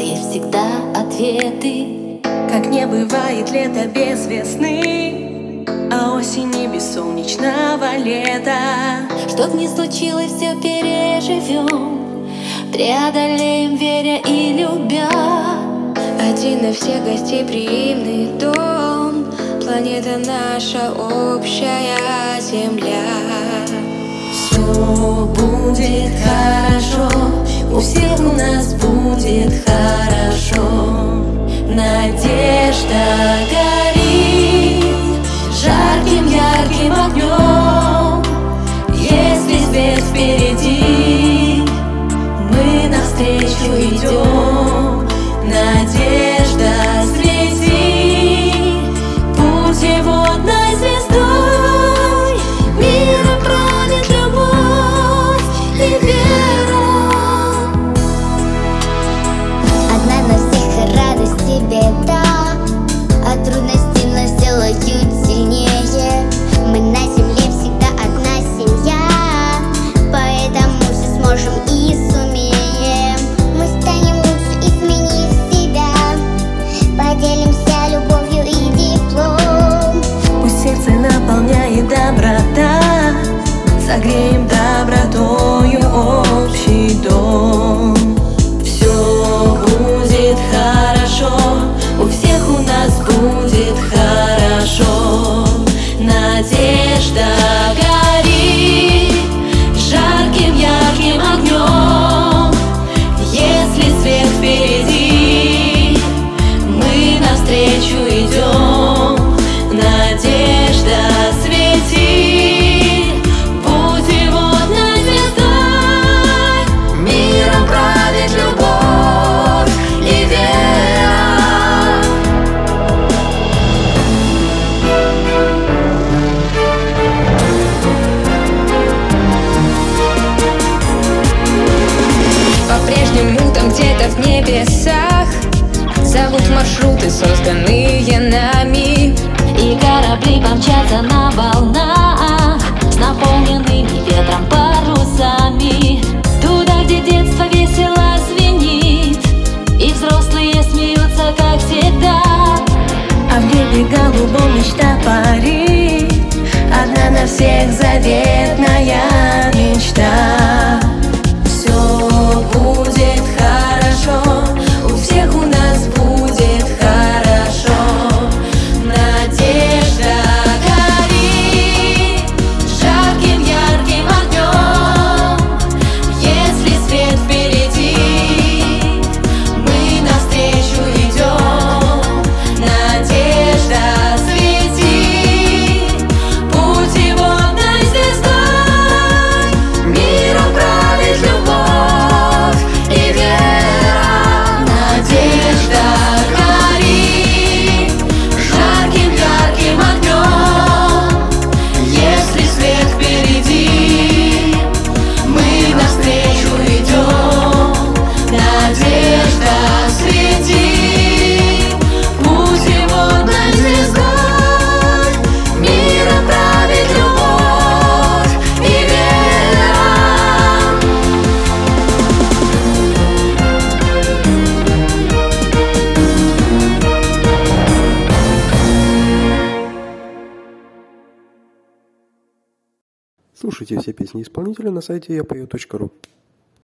есть всегда ответы. Как не бывает лета без весны, а осени без солнечного лета. Чтоб не случилось, все переживем, преодолеем, веря и любя. Один на всех гостеприимный дом, планета наша общая земля. Все будет хорошо, у всех у нас будет хорошо. Надежда горит жарким, ярким огнем. Если свет впереди, мы навстречу идем. Надежда свети путеводной звездой. Миром правит любовь и вера. Одна на всех и радость и беда, а трудности нас делают сильнее. Мы на земле всегда одна семья, поэтому все сможем и сумеем. Мы станем лучше, изменив себя, поделимся любовью и теплом. Пусть сердце наполняет доброта, согреем добротою общий дом. Все будет хорошо, у всех у нас будет хорошо. Надежда горит жарким, ярким огнем. Если свет впереди, мы навстречу идем. Надежда свети путеводной звездой. Миром правит любовь и вера. По-прежнему там где-то в небесах зовут маршруты, созданные нами. И корабли помчатся на волнах с наполненными ветром парусами. Туда, где детство весело звенит, и взрослые смеются, как всегда. А в небе голубом мечта парит, одна на всех заветная мечта. Все будет хорошо, у всех у нас будет хорошо. Надежда горит жарким, ярким огнем. Если свет впереди, мы навстречу идем. Надежда свети путеводной звездой. Миром правит любовь и вера. Надежда горит жарким, ярким огнем. Если свет впереди, мы навстречу идем. Надежда свети путеводной звездой. Миром правит любовь и вера. Слушайте все песни исполнителя на сайте yapою.ru.